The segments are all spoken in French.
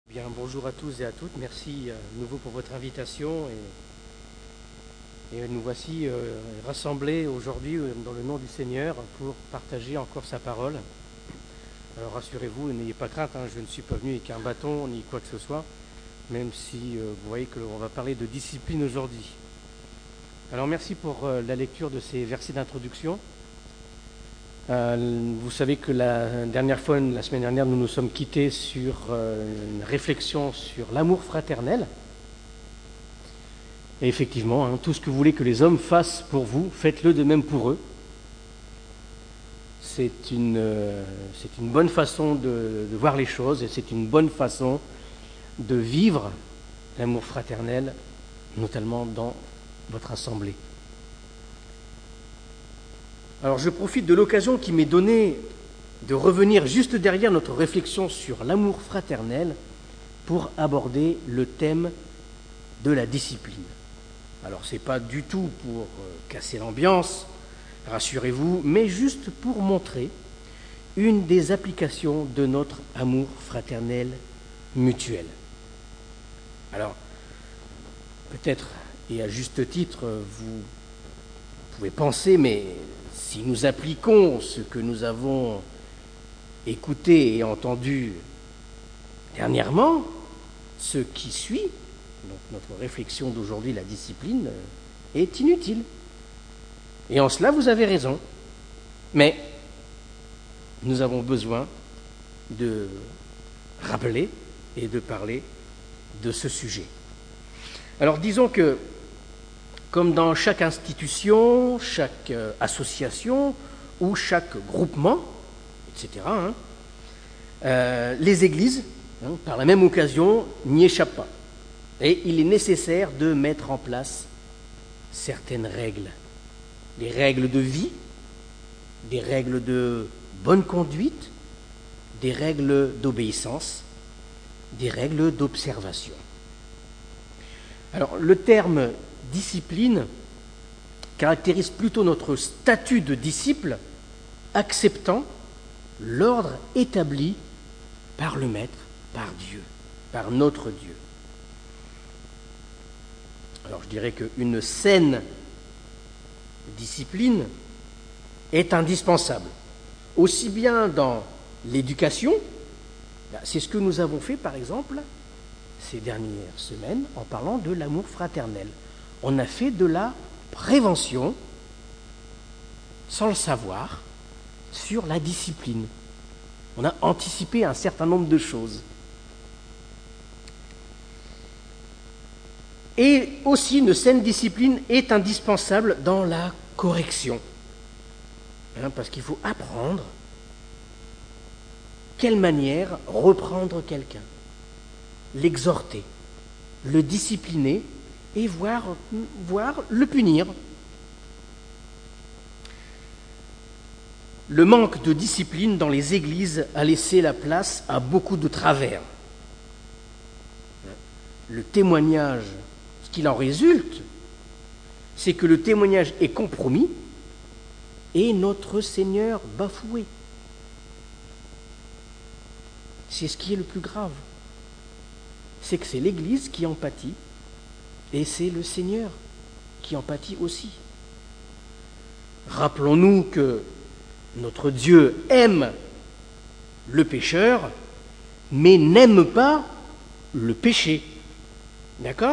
Bien, bonjour à tous et à toutes. Merci à nouveau pour votre invitation. Et nous voici rassemblés aujourd'hui dans le nom du Seigneur pour partager encore sa parole. Alors rassurez-vous, n'ayez pas crainte, je ne suis pas venu avec un bâton ni quoi que ce soit, même si vous voyez que l'on va parler de discipline aujourd'hui. Alors merci pour la lecture de ces versets d'introduction. Vous savez que la semaine dernière, nous nous sommes quittés sur une réflexion sur l'amour fraternel. Et effectivement, tout ce que vous voulez que les hommes fassent pour vous, faites-le de même pour eux. C'est une bonne façon de voir les choses et c'est une bonne façon de vivre l'amour fraternel, notamment dans votre assemblée. Alors je profite de l'occasion qui m'est donnée de revenir juste derrière notre réflexion sur l'amour fraternel pour aborder le thème de la discipline. Alors ce n'est pas du tout pour casser l'ambiance, rassurez-vous, mais juste pour montrer une des applications de notre amour fraternel mutuel. Alors peut-être, et à juste titre, vous pouvez penser, mais si nous appliquons ce que nous avons écouté et entendu dernièrement, ce qui suit, donc notre réflexion d'aujourd'hui, la discipline, est inutile. Et en cela, vous avez raison. Mais nous avons besoin de rappeler et de parler de ce sujet. Alors disons que comme dans chaque institution, chaque association ou chaque groupement, etc., les églises, par la même occasion, n'y échappent pas. Et il est nécessaire de mettre en place certaines règles. Des règles de vie, des règles de bonne conduite, des règles d'obéissance, des règles d'observation. Alors, le terme discipline caractérise plutôt notre statut de disciple, acceptant l'ordre établi par le Maître, par Dieu, par notre Dieu. Alors je dirais qu'une saine discipline est indispensable, aussi bien dans l'éducation, c'est ce que nous avons fait par exemple ces dernières semaines en parlant de l'amour fraternel. On a fait de la prévention, sans le savoir, sur la discipline. On a anticipé un certain nombre de choses. Et aussi, une saine discipline est indispensable dans la correction. Parce qu'il faut apprendre quelle manière reprendre quelqu'un, l'exhorter, le discipliner, et voire le punir. Le manque de discipline dans les églises a laissé la place à beaucoup de travers. Le témoignage, ce qu'il en résulte, c'est que le témoignage est compromis et notre Seigneur bafoué. C'est ce qui est le plus grave. C'est que c'est l'Église qui en pâtit. Et c'est le Seigneur qui en pâtit aussi. Rappelons-nous que notre Dieu aime le pécheur, mais n'aime pas le péché. D'accord ?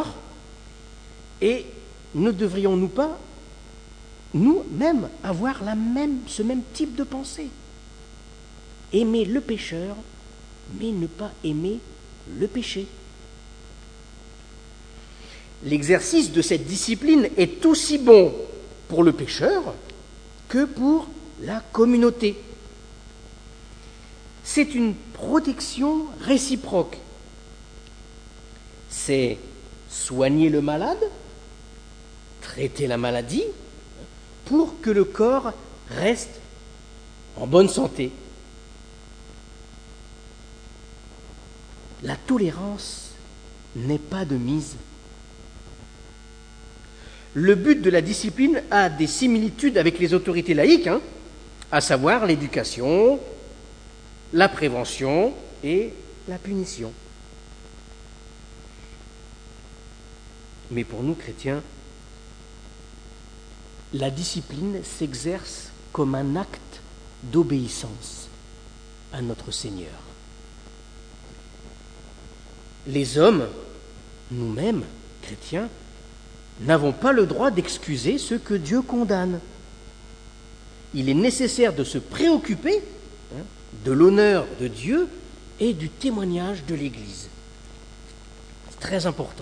Et ne devrions-nous pas, nous-mêmes, avoir ce même type de pensée ? Aimer le pécheur, mais ne pas aimer le péché. L'exercice de cette discipline est aussi bon pour le pécheur que pour la communauté. C'est une protection réciproque. C'est soigner le malade, traiter la maladie, pour que le corps reste en bonne santé. La tolérance n'est pas de mise. Le but de la discipline a des similitudes avec les autorités laïques, à savoir l'éducation, la prévention et la punition. Mais pour nous, chrétiens, la discipline s'exerce comme un acte d'obéissance à notre Seigneur. Les hommes, nous-mêmes, chrétiens, n'avons pas le droit d'excuser ce que Dieu condamne. Il est nécessaire de se préoccuper de l'honneur de Dieu et du témoignage de l'Église. C'est très important.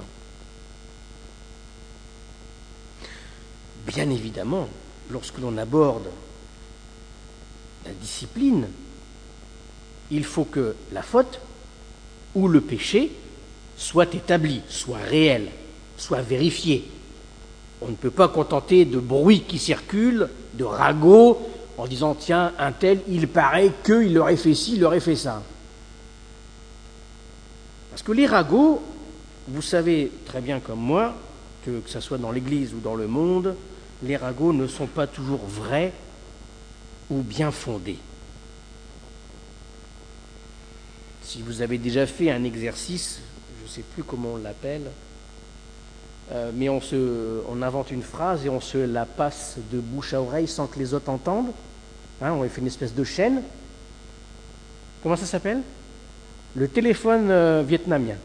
Bien évidemment, lorsque l'on aborde la discipline, il faut que la faute ou le péché soit établi, soit réel, soit vérifié. On ne peut pas contenter de bruits qui circulent, de ragots, en disant « Tiens, un tel, il paraît qu'il aurait fait ci, il aurait fait ça. » Parce que les ragots, vous savez très bien comme moi, que ce soit dans l'Église ou dans le monde, les ragots ne sont pas toujours vrais ou bien fondés. Si vous avez déjà fait un exercice, je ne sais plus comment on l'appelle, mais on invente une phrase et on se la passe de bouche à oreille sans que les autres entendent. On fait une espèce de chaîne. Comment ça s'appelle ? Le téléphone vietnamien.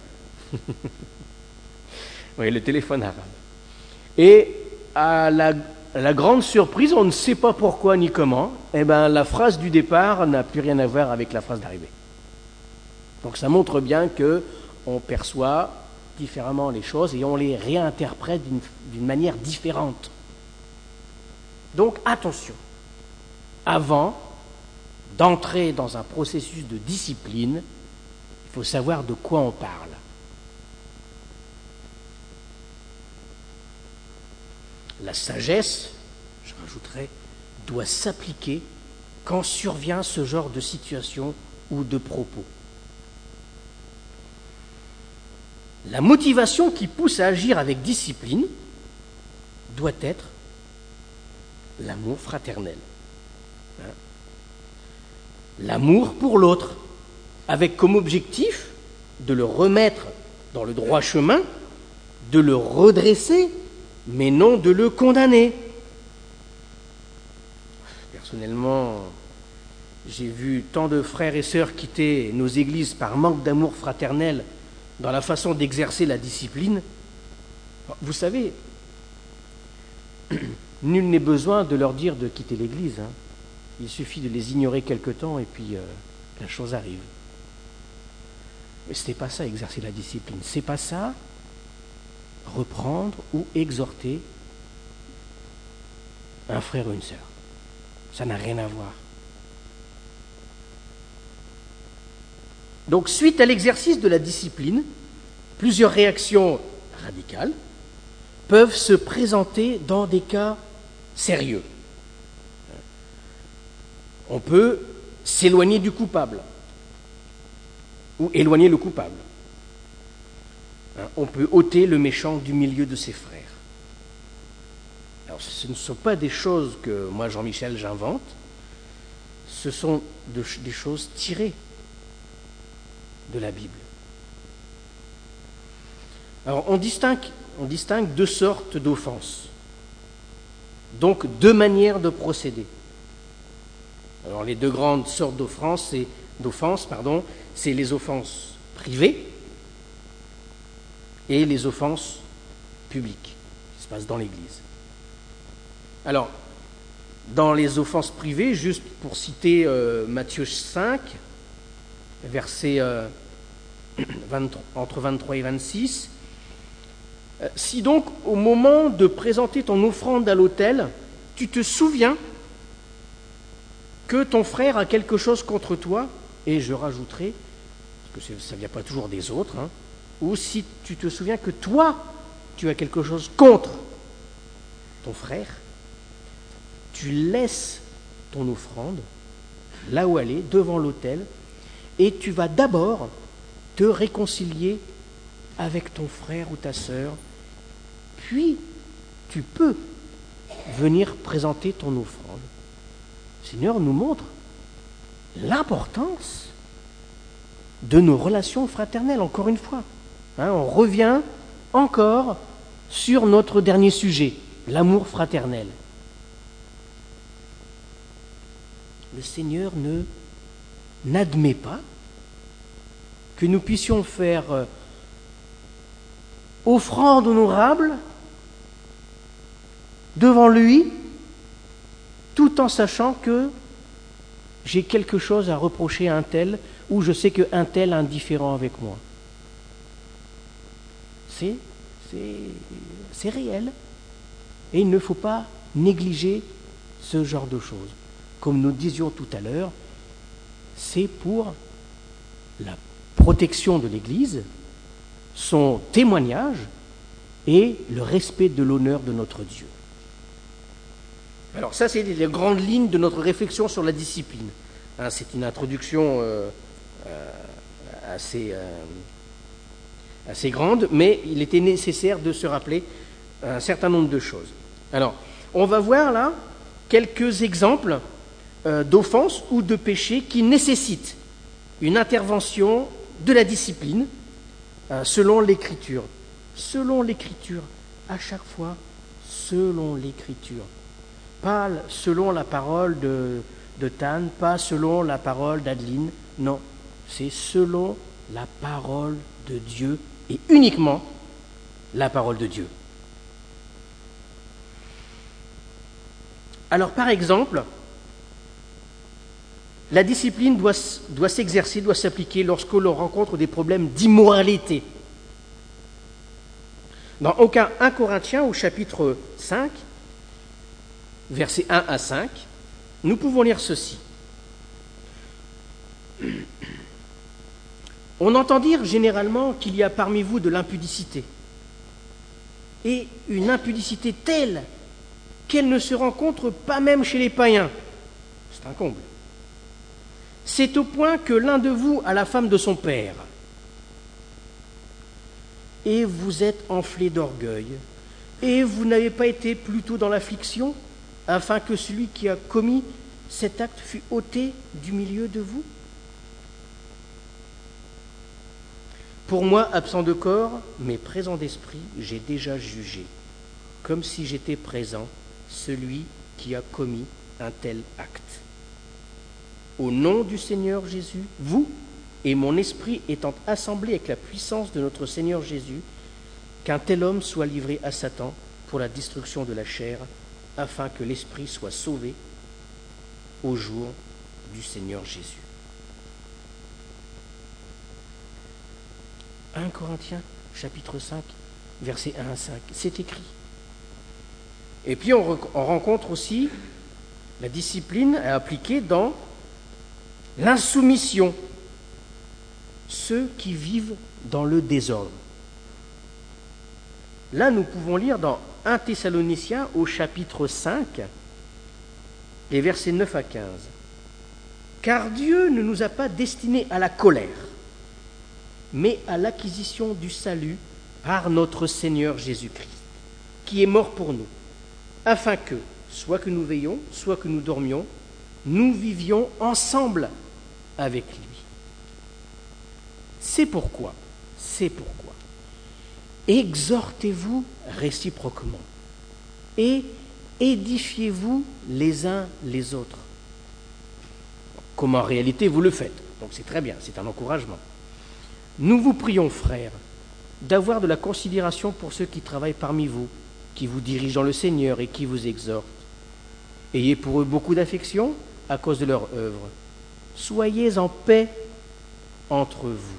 Oui, le téléphone arabe. Et à la grande surprise, on ne sait pas pourquoi ni comment, la phrase du départ n'a plus rien à voir avec la phrase d'arrivée. Donc ça montre bien qu'on perçoit différemment les choses et on les réinterprète d'une manière différente. Donc attention, avant d'entrer dans un processus de discipline, il faut savoir de quoi on parle. La sagesse, je rajouterais, doit s'appliquer quand survient ce genre de situation ou de propos. La motivation qui pousse à agir avec discipline doit être l'amour fraternel. L'amour pour l'autre, avec comme objectif de le remettre dans le droit chemin, de le redresser, mais non de le condamner. Personnellement, j'ai vu tant de frères et sœurs quitter nos églises par manque d'amour fraternel dans la façon d'exercer la discipline. Vous savez, nul n'est besoin de leur dire de quitter l'église. Il suffit de les ignorer quelque temps et puis la chose arrive. Mais ce n'est pas ça, exercer la discipline. C'est pas ça, reprendre ou exhorter un frère ou une sœur. Ça n'a rien à voir. Donc, suite à l'exercice de la discipline, plusieurs réactions radicales peuvent se présenter dans des cas sérieux. On peut s'éloigner du coupable ou éloigner le coupable. On peut ôter le méchant du milieu de ses frères. Alors, ce ne sont pas des choses que moi, Jean-Michel, j'invente. Ce sont des choses tirées de la Bible. Alors, on distingue deux sortes d'offenses. Donc, deux manières de procéder. Alors, les deux grandes sortes d'offenses, c'est les offenses privées et les offenses publiques qui se passent dans l'Église. Alors, dans les offenses privées, juste pour citer Matthieu 5, versets entre 23 et 26, si donc au moment de présenter ton offrande à l'autel, tu te souviens que ton frère a quelque chose contre toi, et je rajouterai, parce que ça ne vient pas toujours des autres, ou si tu te souviens que toi, tu as quelque chose contre ton frère, tu laisses ton offrande là où elle est, devant l'autel, et tu vas d'abord te réconcilier avec ton frère ou ta sœur, puis tu peux venir présenter ton offrande. Le Seigneur nous montre l'importance de nos relations fraternelles, encore une fois. On revient encore sur notre dernier sujet, l'amour fraternel. Le Seigneur n'admet pas que nous puissions faire offrande honorable devant lui, tout en sachant que j'ai quelque chose à reprocher à un tel, ou je sais qu'un tel est indifférent avec moi. C'est réel. Et il ne faut pas négliger ce genre de choses. Comme nous disions tout à l'heure, c'est pour la protection de l'Église, son témoignage et le respect de l'honneur de notre Dieu. Alors ça, c'est les grandes lignes de notre réflexion sur la discipline. C'est une introduction assez grande, mais il était nécessaire de se rappeler un certain nombre de choses. Alors, on va voir là quelques exemples d'offenses ou de péchés qui nécessitent une intervention de la discipline selon l'Écriture. Selon l'Écriture, à chaque fois, selon l'Écriture. Pas selon la parole de Tan, pas selon la parole d'Adeline, non, c'est selon la parole de Dieu et uniquement la parole de Dieu. Alors, par exemple, la discipline doit s'exercer, doit s'appliquer lorsque l'on rencontre des problèmes d'immoralité. Dans 1 Corinthiens, au chapitre 5, versets 1 à 5, nous pouvons lire ceci. On entend dire généralement qu'il y a parmi vous de l'impudicité, et une impudicité telle qu'elle ne se rencontre pas même chez les païens. C'est un comble. C'est au point que l'un de vous a la femme de son père, et vous êtes enflé d'orgueil, et vous n'avez pas été plutôt dans l'affliction, afin que celui qui a commis cet acte fût ôté du milieu de vous? Pour moi, absent de corps, mais présent d'esprit, j'ai déjà jugé, comme si j'étais présent, celui qui a commis un tel acte. Au nom du Seigneur Jésus, vous et mon esprit étant assemblés avec la puissance de notre Seigneur Jésus, qu'un tel homme soit livré à Satan pour la destruction de la chair, afin que l'esprit soit sauvé au jour du Seigneur Jésus. 1 Corinthiens, chapitre 5, versets 1 à 5, c'est écrit. Et puis on rencontre aussi la discipline à appliquer dans l'insoumission, ceux qui vivent dans le désordre. Là, nous pouvons lire dans 1 Thessaloniciens au chapitre 5, les versets 9 à 15. « Car Dieu ne nous a pas destinés à la colère, mais à l'acquisition du salut par notre Seigneur Jésus-Christ, qui est mort pour nous, afin que, soit que nous veillions, soit que nous dormions, nous vivions ensemble avec lui. C'est pourquoi, exhortez-vous réciproquement et édifiez-vous les uns les autres. Comme en réalité vous le faites, donc c'est très bien, c'est un encouragement. Nous vous prions, frères, d'avoir de la considération pour ceux qui travaillent parmi vous, qui vous dirigent dans le Seigneur et qui vous exhortent. Ayez pour eux beaucoup d'affection à cause de leur œuvre. Soyez en paix entre vous.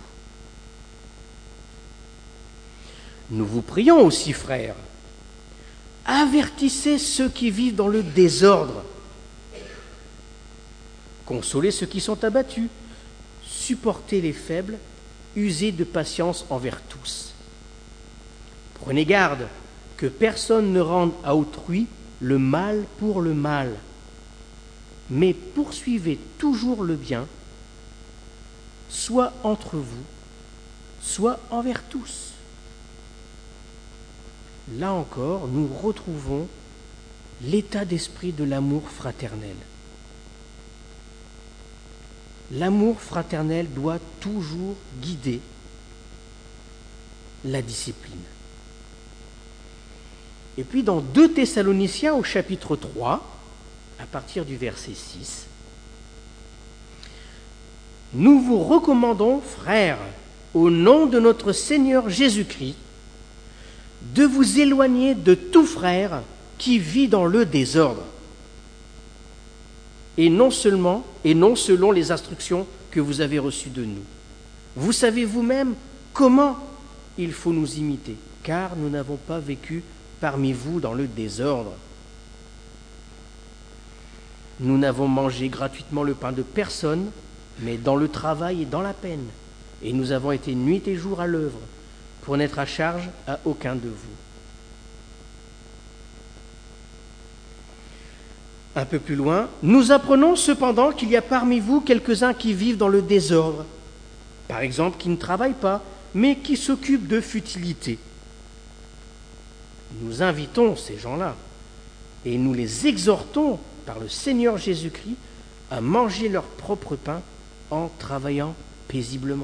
Nous vous prions aussi, frères, avertissez ceux qui vivent dans le désordre. Consolez ceux qui sont abattus. Supportez les faibles. Usez de patience envers tous. Prenez garde que personne ne rende à autrui le mal pour le mal, mais poursuivez toujours le bien, soit entre vous, soit envers tous. Là encore, nous retrouvons l'état d'esprit de l'amour fraternel. L'amour fraternel doit toujours guider la discipline. Et puis dans 2 Thessaloniciens au chapitre 3, à partir du verset 6, « Nous vous recommandons, frères, au nom de notre Seigneur Jésus-Christ, de vous éloigner de tout frère qui vit dans le désordre, et non selon les instructions que vous avez reçues de nous. Vous savez vous-même comment il faut nous imiter, car nous n'avons pas vécu parmi vous dans le désordre. Nous n'avons mangé gratuitement le pain de personne, mais dans le travail et dans la peine. Et nous avons été nuit et jour à l'œuvre, pour n'être à charge à aucun de vous. » Un peu plus loin, « Nous apprenons cependant qu'il y a parmi vous quelques-uns qui vivent dans le désordre, par exemple qui ne travaillent pas, mais qui s'occupent de futilités. Nous invitons ces gens-là et nous les exhortons par le Seigneur Jésus-Christ à manger leur propre pain en travaillant paisiblement.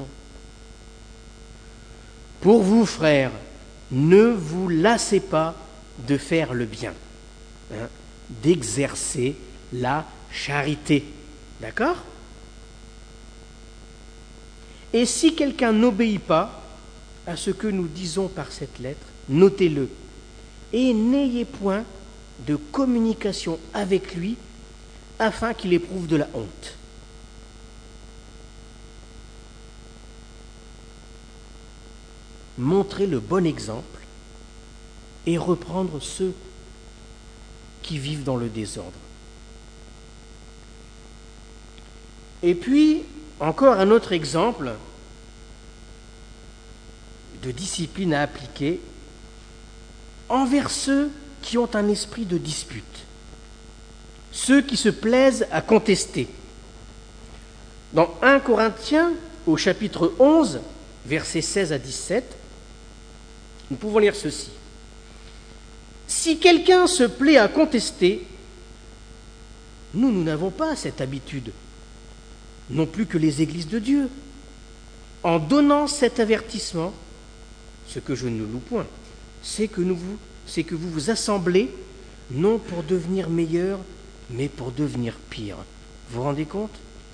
Pour vous, frères, ne vous lassez pas de faire le bien, d'exercer la charité. » D'accord ? « Et si quelqu'un n'obéit pas à ce que nous disons par cette lettre, notez-le, et n'ayez point de communication avec lui afin qu'il éprouve de la honte. » Montrer le bon exemple et reprendre ceux qui vivent dans le désordre. Et puis, encore un autre exemple de discipline à appliquer envers ceux qui ont un esprit de dispute, ceux qui se plaisent à contester. Dans 1 Corinthiens, au chapitre 11, versets 16 à 17, nous pouvons lire ceci. « Si quelqu'un se plaît à contester, nous n'avons pas cette habitude, non plus que les églises de Dieu. En donnant cet avertissement, ce que je ne loue point, c'est que vous vous assemblez, non pour devenir meilleur, mais pour devenir pire. » Vous vous rendez compte ?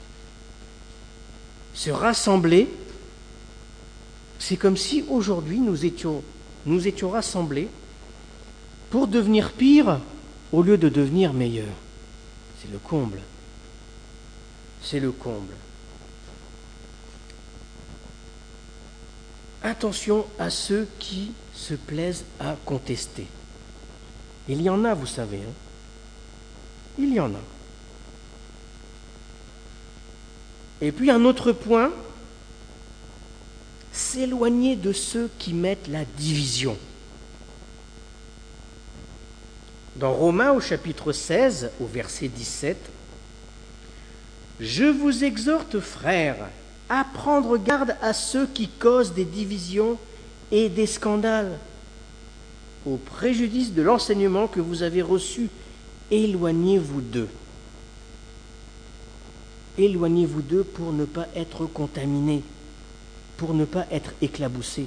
Se rassembler, c'est comme si aujourd'hui nous étions rassemblés pour devenir pire au lieu de devenir meilleur. C'est le comble. C'est le comble. Attention à ceux qui se plaisent à contester. Il y en a, vous savez. Il y en a. Et puis un autre point, s'éloigner de ceux qui mettent la division. Dans Romains au chapitre 16, au verset 17, « Je vous exhorte, frères, à prendre garde à ceux qui causent des divisions et des scandales, au préjudice de l'enseignement que vous avez reçu. Éloignez-vous d'eux. » Éloignez-vous d'eux pour ne pas être contaminés, pour ne pas être éclaboussés,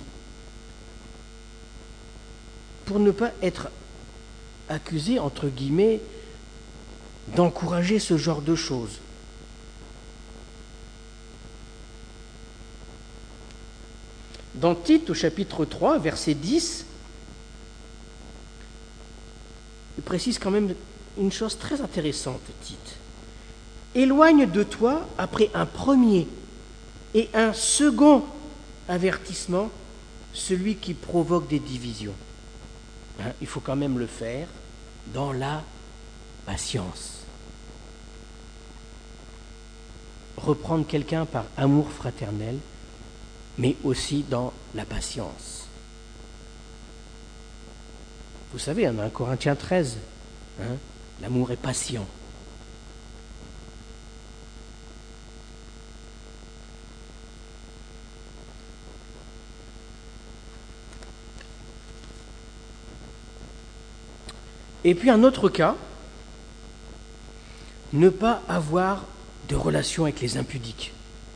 pour ne pas être accusés, entre guillemets, d'encourager ce genre de choses. Dans Tite, au chapitre 3, verset 10, il précise quand même une chose très intéressante, Tite. « Éloigne de toi, après un premier et un second avertissement, celui qui provoque des divisions. » Il faut quand même le faire dans la patience. Reprendre quelqu'un par amour fraternel, mais aussi dans la patience. Vous savez, 1 Corinthiens 13, l'amour est patient. Et puis un autre cas, ne pas avoir de relation avec les impudiques.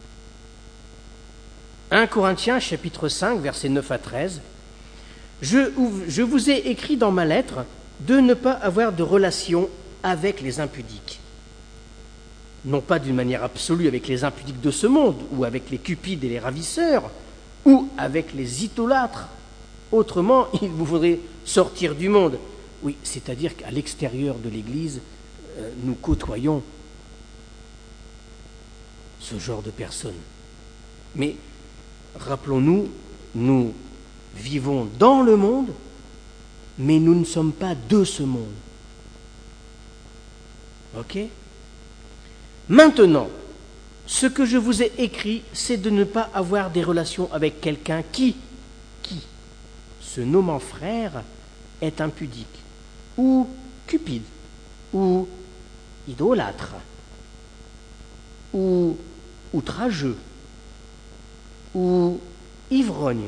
1 Corinthiens chapitre 5, versets 9 à 13. « Je vous ai écrit dans ma lettre de ne pas avoir de relation avec les impudiques. Non pas d'une manière absolue avec les impudiques de ce monde, ou avec les cupides et les ravisseurs, ou avec les idolâtres. Autrement, il vous faudrait sortir du monde. Oui, c'est-à-dire qu'à l'extérieur de l'Église, nous côtoyons ce genre de personnes. Mais rappelons-nous, nous vivons dans le monde, mais nous ne sommes pas de ce monde. Ok ? Maintenant, ce que je vous ai écrit, c'est de ne pas avoir des relations avec quelqu'un qui, se nommant frère, est impudique, ou cupide, ou idolâtre, ou outrageux, ou ivrogne,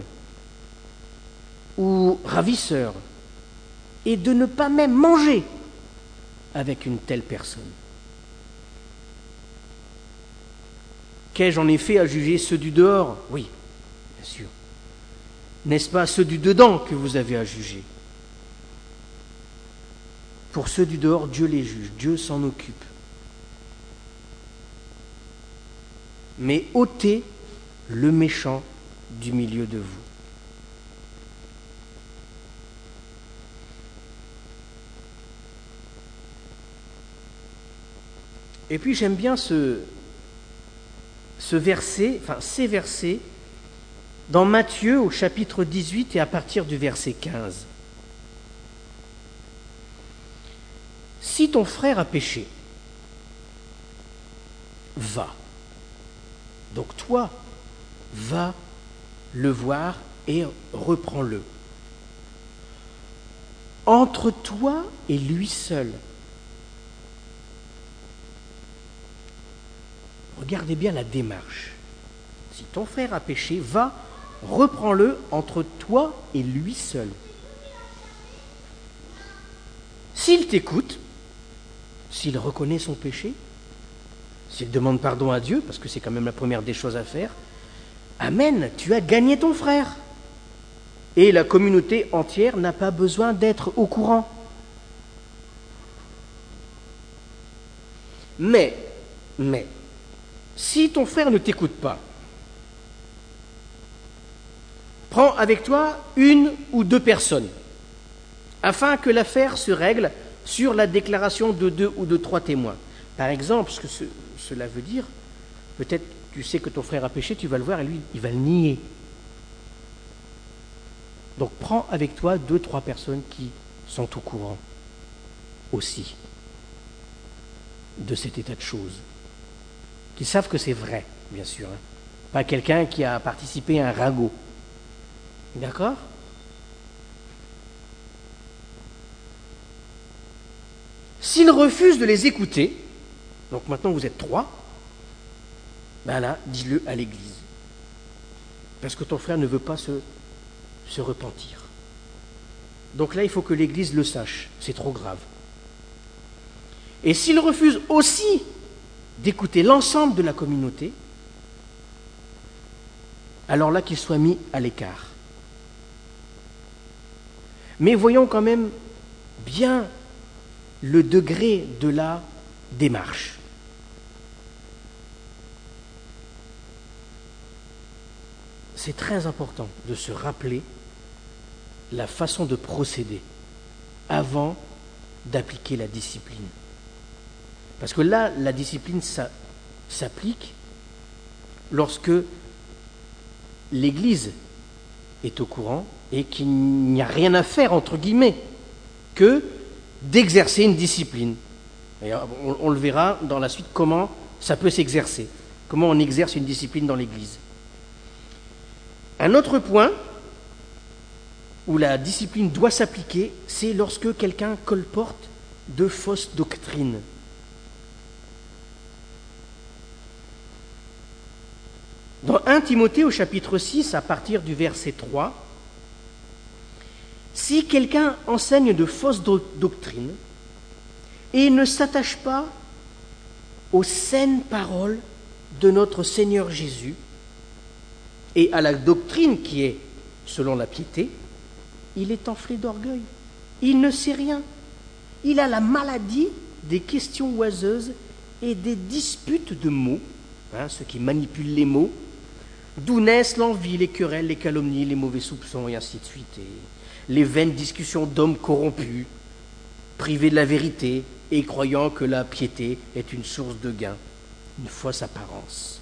ou ravisseur, et de ne pas même manger avec une telle personne. Qu'ai-je en effet à juger ceux du dehors ? Oui, bien sûr. N'est-ce pas ceux du dedans que vous avez à juger ? Pour ceux du dehors, Dieu les juge, Dieu s'en occupe. Mais ôtez le méchant du milieu de vous. Et puis j'aime bien ces versets dans Matthieu au chapitre 18 et à partir du verset 15. Si ton frère a péché, va. Donc toi, va le voir et reprends-le. Entre toi et lui seul. Regardez bien la démarche. Si ton frère a péché, va, reprends-le entre toi et lui seul. S'il t'écoute, s'il reconnaît son péché, s'il demande pardon à Dieu, parce que c'est quand même la première des choses à faire, amen, tu as gagné ton frère. Et la communauté entière n'a pas besoin d'être au courant. Mais, si ton frère ne t'écoute pas, prends avec toi une ou deux personnes, afin que l'affaire se règle sur la déclaration de 2 ou de 3 témoins. Par exemple, ce que cela veut dire, peut-être tu sais que ton frère a péché, tu vas le voir et lui, il va le nier. Donc prends avec toi 2-3 personnes qui sont au courant aussi de cet état de choses, qui savent que c'est vrai, bien sûr. Pas quelqu'un qui a participé à un ragot. D'accord ? S'il refuse de les écouter, donc maintenant vous êtes 3, ben là, dis-le à l'église. Parce que ton frère ne veut pas se repentir. Donc là, il faut que l'église le sache. C'est trop grave. Et s'il refuse aussi d'écouter l'ensemble de la communauté, alors là, qu'il soit mis à l'écart. Mais voyons quand même bien le degré de la démarche. C'est très important de se rappeler la façon de procéder avant d'appliquer la discipline. Parce que là, la discipline s'applique lorsque l'Église est au courant et qu'il n'y a rien à faire, entre guillemets, que d'exercer une discipline. Et on le verra dans la suite comment ça peut s'exercer, comment on exerce une discipline dans l'Église. Un autre point où la discipline doit s'appliquer, c'est lorsque quelqu'un colporte de fausses doctrines. Dans 1 Timothée au chapitre 6, à partir du verset 3, si quelqu'un enseigne de fausses doctrines et ne s'attache pas aux saines paroles de notre Seigneur Jésus et à la doctrine qui est selon la piété, il est enflé d'orgueil. Il ne sait rien Il a la maladie des questions oiseuses et des disputes de mots, ceux qui manipulent les mots, d'où naissent l'envie, les querelles, les calomnies, les mauvais soupçons, et ainsi de suite. Et les vaines discussions d'hommes corrompus, privés de la vérité et croyant que la piété est une source de gain, une fausse apparence.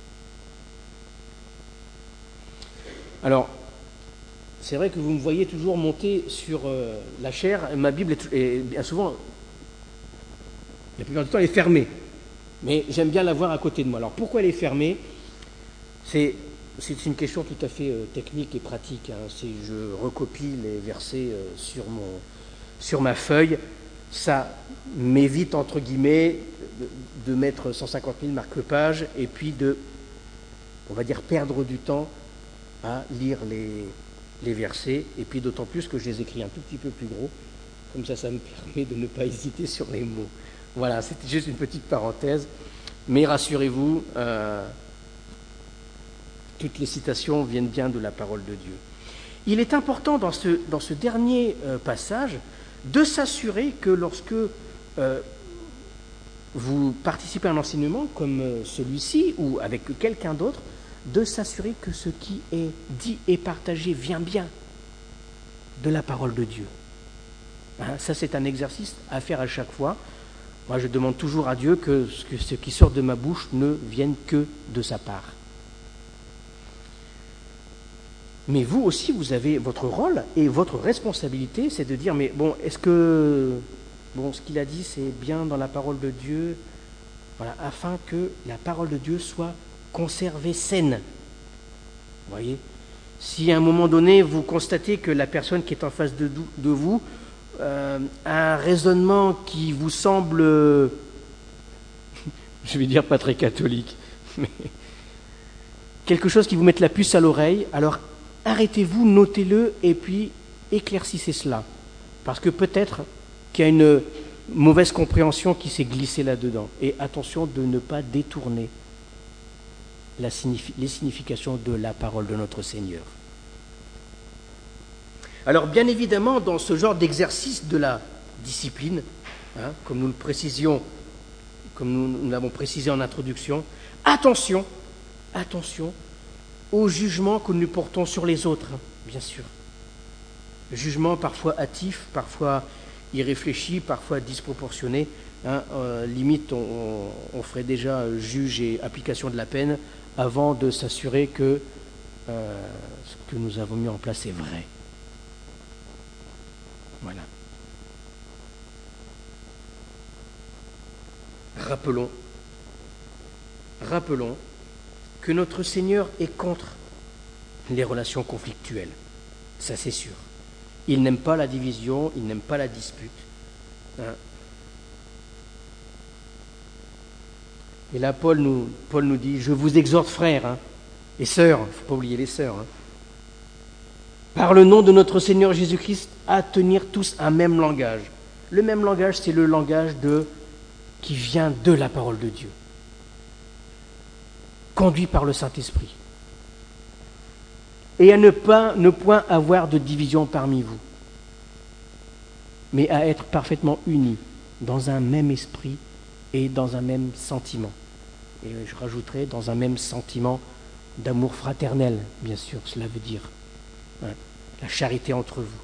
Alors, c'est vrai que vous me voyez toujours monter sur la chair. Ma Bible est bien souvent, la plupart du temps, elle est fermée. Mais j'aime bien la voir à côté de moi. Alors, pourquoi elle est fermée ? C'est une question tout à fait technique et pratique. Si je recopie les versets sur ma feuille, ça m'évite, entre guillemets, de mettre 150 000 marque-pages et puis de, on va dire, perdre du temps à lire les versets, et puis d'autant plus que je les écris un tout petit peu plus gros, comme ça me permet de ne pas hésiter sur les mots. Voilà, c'était juste une petite parenthèse, mais rassurez-vous, toutes les citations viennent bien de la parole de Dieu. Il est important dans ce dernier passage de s'assurer que lorsque vous participez à un enseignement comme celui-ci ou avec quelqu'un d'autre, de s'assurer que ce qui est dit et partagé vient bien de la parole de Dieu. Ça, c'est un exercice à faire à chaque fois. Moi, je demande toujours à Dieu que ce qui sort de ma bouche ne vienne que de sa part. Mais vous aussi, vous avez votre rôle et votre responsabilité, c'est de dire, mais bon, est-ce que ce qu'il a dit, c'est bien dans la parole de Dieu, voilà, afin que la parole de Dieu soit conservée saine. Vous voyez ? Si à un moment donné, vous constatez que la personne qui est en face de vous a un raisonnement qui vous semble, je vais dire pas très catholique, mais quelque chose qui vous mette la puce à l'oreille, alors arrêtez-vous, notez-le et puis éclaircissez cela. Parce que peut-être qu'il y a une mauvaise compréhension qui s'est glissée là-dedans. Et attention de ne pas détourner les significations de la parole de notre Seigneur. Alors bien évidemment, dans ce genre d'exercice de la discipline, comme nous l'avons précisé en introduction, attention au jugement que nous portons sur les autres, bien sûr. Jugement parfois hâtif, parfois irréfléchi, parfois disproportionné. Limite, on ferait déjà juge et application de la peine avant de s'assurer que ce que nous avons mis en place est vrai. Voilà. Rappelons que notre Seigneur est contre les relations conflictuelles. Ça, c'est sûr. Il n'aime pas la division, il n'aime pas la dispute. Et là, Paul nous dit, je vous exhorte, frères et sœurs, il ne faut pas oublier les sœurs, par le nom de notre Seigneur Jésus-Christ, à tenir tous un même langage. Le même langage, c'est le langage qui vient de la parole de Dieu, conduit par le Saint-Esprit. Et à ne point avoir de division parmi vous, mais à être parfaitement unis dans un même esprit et dans un même sentiment. Et je rajouterai dans un même sentiment d'amour fraternel, bien sûr, cela veut dire la charité entre vous.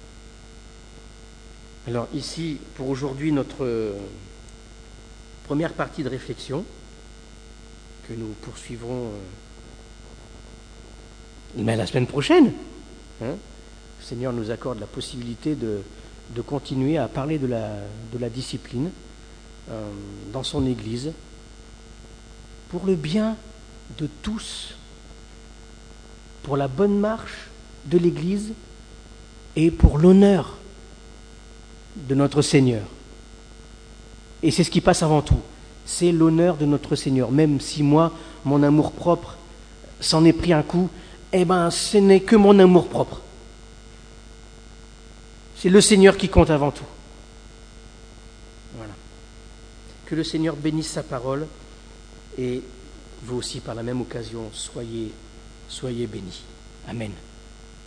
Alors ici, pour aujourd'hui, notre première partie de réflexion, que nous poursuivrons la semaine prochaine. Le Seigneur nous accorde la possibilité de continuer à parler de la discipline dans son Église, pour le bien de tous, pour la bonne marche de l'Église et pour l'honneur de notre Seigneur. Et c'est ce qui passe avant tout, c'est l'honneur de notre Seigneur. Même si moi, mon amour-propre s'en est pris un coup, ce n'est que mon amour-propre. C'est le Seigneur qui compte avant tout. Voilà. Que le Seigneur bénisse sa parole et vous aussi, par la même occasion, soyez bénis. Amen.